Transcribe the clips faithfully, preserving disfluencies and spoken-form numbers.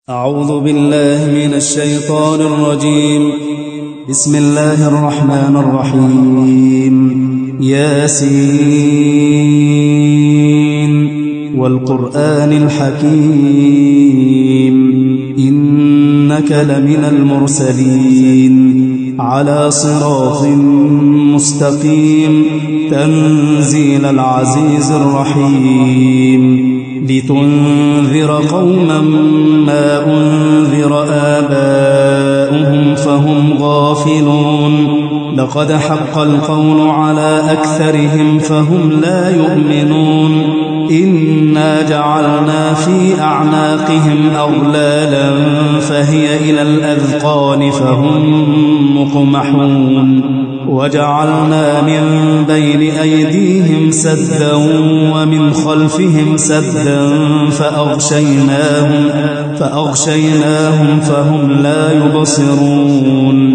أعوذ بالله من الشيطان الرجيم. بسم الله الرحمن الرحيم. ياسين والقرآن الحكيم إنك لمن المرسلين على صراط مستقيم تنزيل العزيز الرحيم لتنذر قوما ما أنذر آباؤهم فهم غافلون لقد حق القول على أكثرهم فهم لا يؤمنون إنا جعلنا في أعناقهم أغلالا فهي إلى الأذقان فهم مقمحون وجعلنا من بين أيديهم سدا ومن خلفهم سدا فأغشيناهم, فأغشيناهم فهم لا يبصرون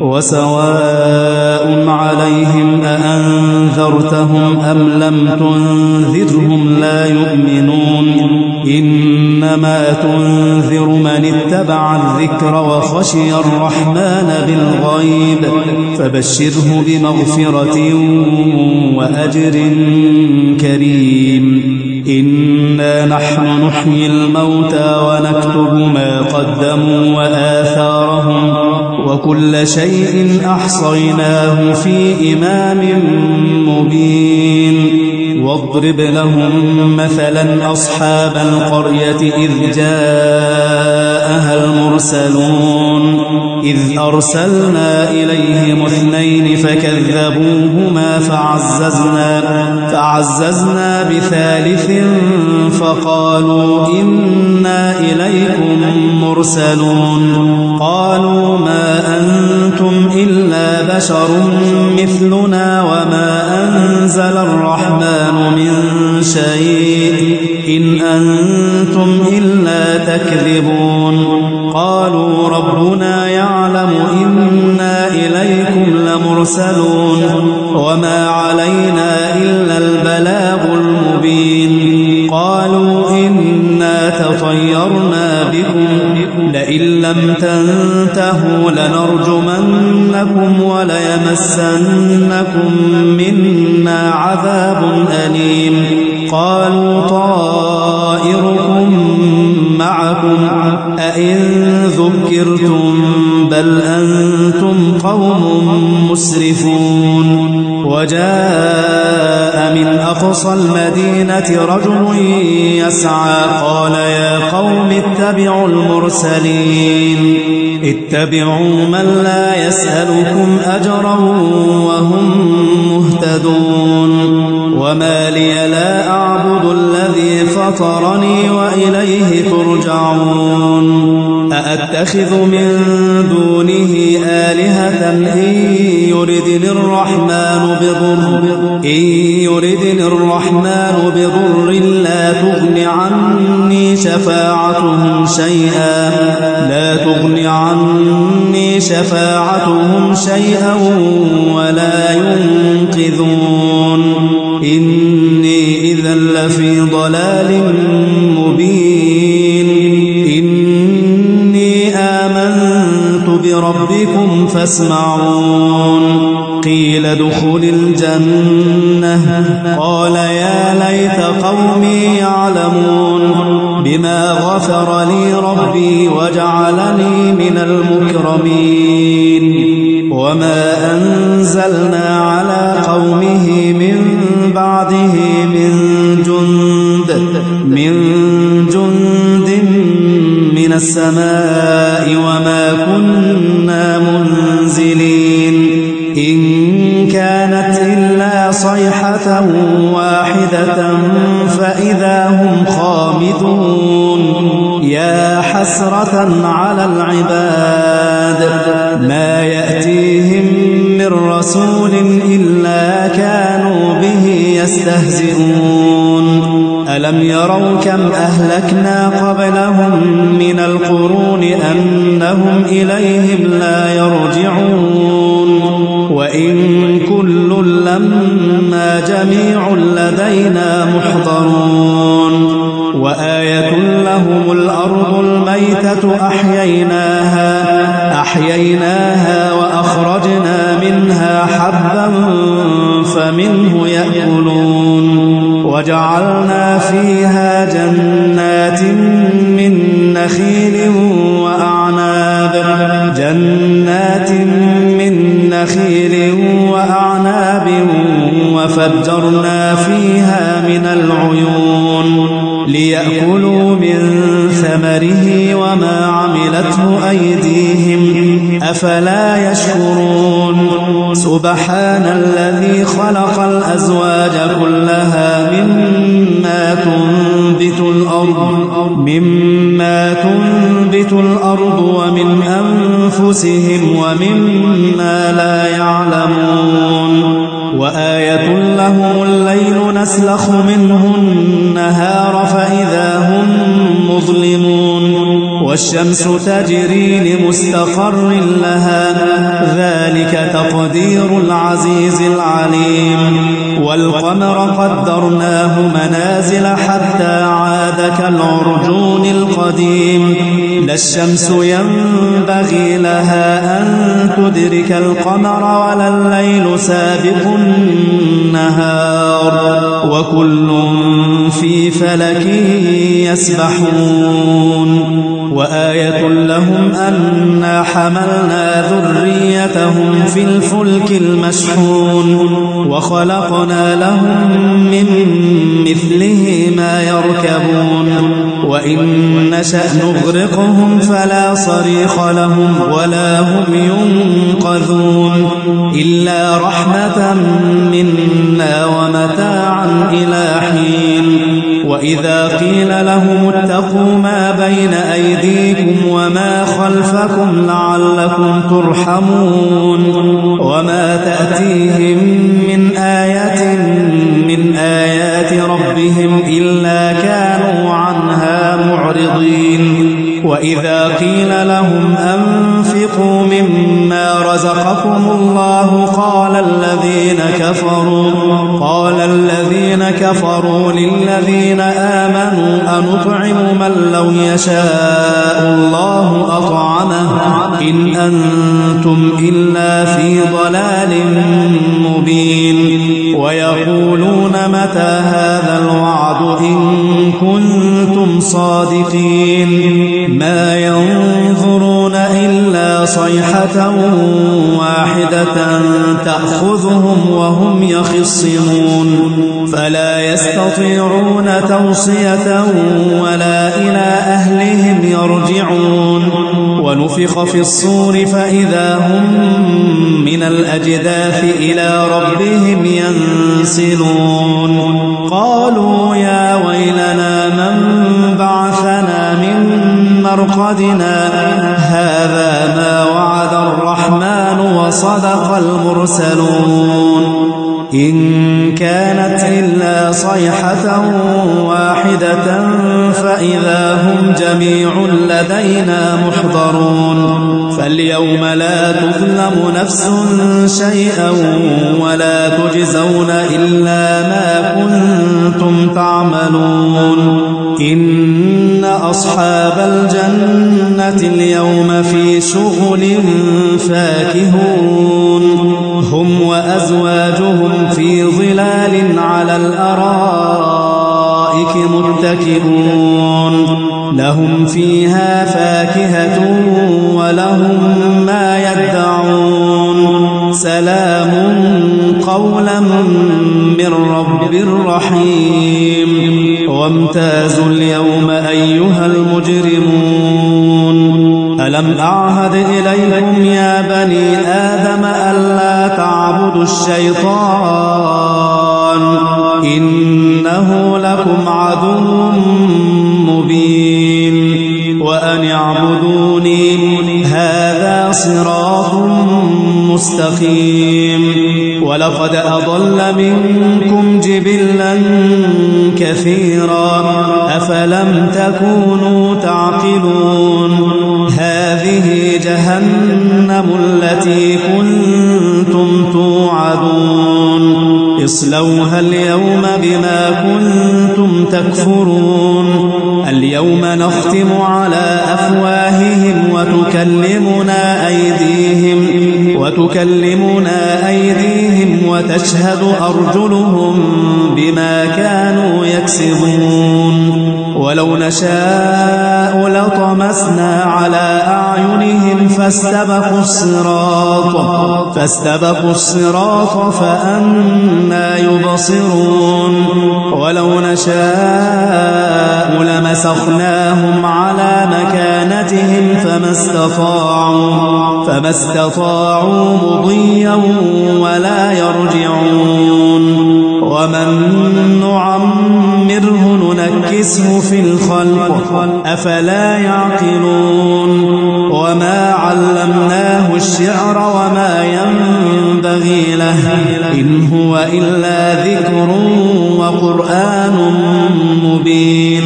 وسواء عليهم أأنذرتهم أم لم تنذرهم لا يؤمنون إنما تنذر من اتبع الذكر وخشي الرحمن بالغيب فبشره بمغفرة وأجر كريم. إنا نحن نحيي الموتى ونكتب ما قدموا وآثارهم وكل شيء أحصيناه في إمام مبين. واضرب لهم مثلا أصحاب القرية إذ جاءها المرسلون إذ أرسلنا إليهم اثنين فكذبوهما فعززنا, فعززنا بثالث فقالوا إنا إليكم مرسلون قالوا ما أنتم إلا بشر مثلنا وما أنزل الرحمن من شيء إن أنتم إلا تكذبون قالوا ربنا يعلم إنا إليكم لمرسلون وما علينا إلا البلاغ المبين. قالوا إنا تطيرنا بكم لئن لم تنتهوا لنرجمنكم وليمسنكم منا عذاب أليم. قالوا طائركم معكم أئن ذكرتم بل أنتم قوم مسرفون. وجاء من أقصى المدينة رجل يسعى قال يا قوم اتبعوا المرسلين اتبعوا من لا يسألكم أجرا وهم مهتدون. وما لي لا أعبد الذي فطرني وإليه ترجعون. أأتخذ من دونه آلهة إن يردني الرحمن بضر إن يردني الرحمن بضر لا تغن عني شفاعتهم شيئا لا تغن عني شفاعتهم شيئا ولا ينقذون. إني إذا لفي ضلال مبين. إني آمنت بربكم فاسمعون. قيل ادخل الجنة قال يا ليت قومي يعلمون بما غفر لي ربي وجعلني من المكرمين. وما أنزلنا على قومه من بعده من جند من جند من السماء وما كنا منزلين إن كانت إلا صيحة واحدة فإذا هم خامدون. يا حسرة على العباد ما يأتيهم من رسول إلا كانوا به يستهزئون. ألم يروا كم أهلكنا قبلهم من القرون أنهم إليهم لا يرجعون. وإن كل لما جميع لدينا محضرون. وآية لهم والأرض الميتة أحييناها, أحييناها وأخرجنا منها حبا فمنه يأكلون وجعلنا فيها جنات من نخيل وأعناب جنات من نخيل وأعناب وفجرنا فيها من العيون ليأكلوا من ثمره وما عملته أيديهم أفلا يشكرون سبحان الذي خلق الأزواج كلها مما تنبت الأرض مما تنبت الأرض ومن أنفسهم ومما لا يعلمون وآية لهم الليل نسلخ منه النهار فإذا هم مظلمون والشمس تجري لمستقر لها ذلك تقدير العزيز العليم والقمر قدرناه منازل حتى عاد كالعرجون القديم لا الشمس ينبغي لها أن تدرك القمر ولا الليل سابق النهار وكل في فلك يسبحون وآية لهم أنا حملنا ذريتهم في الفلك المشحون وخلقنا لهم من مثله ما يركبون وإن نشأ نغرقهم فلا صريخ لهم ولا هم ينقذون إلا رحمة منا ومتاعا إلى حين وإذا قيل لهم اتقوا ما بين أيديكم وما خلفكم لعلكم ترحمون وما تأتيهم من آية من آيات ربهم إلا كانوا عنها معرضين وإذا قيل لهم أنفقوا مما رزقكم الله قال الذين كفروا قال الذين كفروا للذين آمنوا أنطعم من لو يشاء الله أطعمه إن أنتم إلا في ضلال مبين ويقولون متى هذا الوعد إن كنتم صادقين ما ينظرون إلا صيحة واحدة تأخذهم وهم يخصمون فلا يستطيعون توصية ولا إلى أهلهم يرجعون ونفخ في الصور فإذا هم من الأجداث إلى ربهم ينسلون قالوا يا ويلنا من بعثنا من مرقدنا هذا ما وعد الرحمن وصدق المرسلون إن كانت إلا صيحة واحدة فإذا هم جميع لدينا محضرون فاليوم لا تظلم نفس شيئا ولا تجزون إلا ما كنتم تعملون إن أصحاب الجنة اليوم في شغل فاكهون هم وأزواجهم في ظلال على الأرائك متكئون لهم فيها فاكهة ولهم ما يدعون سلام قولا من رب رحيم وامتازوا اليوم أيها المجرمون ألم أعهد إليكم يا بني آدم ألا تعبدوا الشيطان إنه لكم عدو مبين وأن اعبدوني هذا صراط مستقيم ولقد أضل منكم جبلا كثيرا أفلم تكونوا تعقلون هذه جهنم التي كنتم توعدون اصلوها اليوم بما كنتم تكفرون اليوم نختم على أفواههم وتكلمنا أيديهم وتكلمنا أيديهم وتشهد أرجلهم بما كانوا يكسبون ولو نشاء لطمسنا على أعينهم فاستبقوا الصراط فاستبقوا الصراط فأنى يبصرون ولو نشاء لمسخناهم على مكانتهم فما استطاعوا فما استطاعوا مضيا ولا يرجعون ومن نعمره ننكسه في الخلق أفلا يعقلون وما علمناه الشعر وما ينبغي له إن هو إلا ذكر وقرآن مبين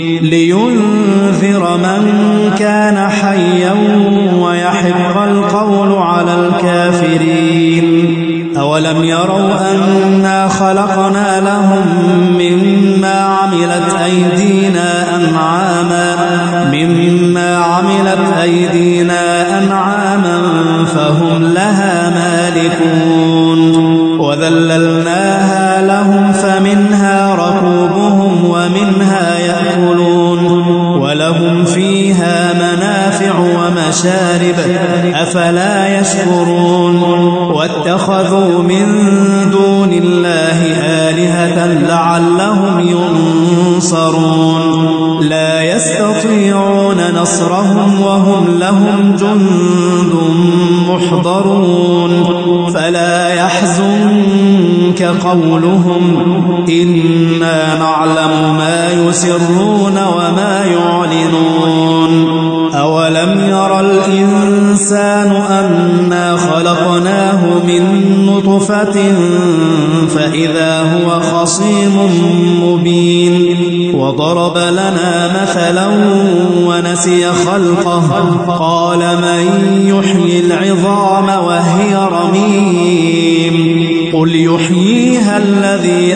لينذر من كان حيا ويحق القول على الكافرين أولم يروا أنا خلقنا لهم مما عملت أيدينا أنعاما مما عملت أيدينا أنعاما فهم لها مالكون وذللناها لهم فمنها ركوبهم ومنها يأكلون ولهم فيها منافع ومشارب أفلا يشكرون واتخذوا من دون الله آلهة لعلهم ينصرون لا يستطيعون نصرهم وهم لهم جند محضرون فلا يحزنك قولهم إنا نعلم ما يسرون وما يعلنون أولم يرى الإنسان أنا خلقناه من نطفة فإذا هو خصيم مبين وضرب لنا مثلا ونسي خلقه قال من يحيي العظام وهي رميم قل يحييها الذي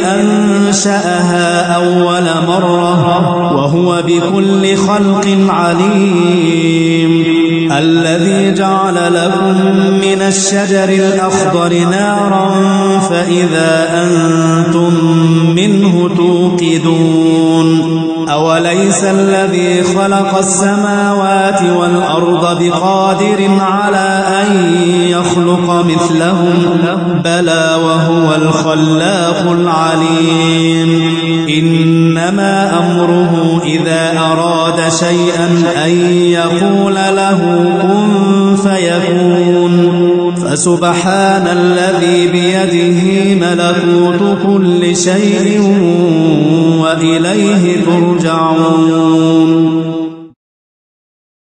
أنشأها أول مرة وهو بكل خلق عليم الذي جعل لكم من الشجر الأخضر نارا فإذا أنتم منه توقدون أوليس الذي خلق السماوات والأرض بقادر على أن يخلق مثلهم بلى وهو الخلاق العليم إنما أمره إذا أراد شيئا أن يقول له كن فيكون فسبحان الذي بيده ملكوت كل شيء وإليه ترجعون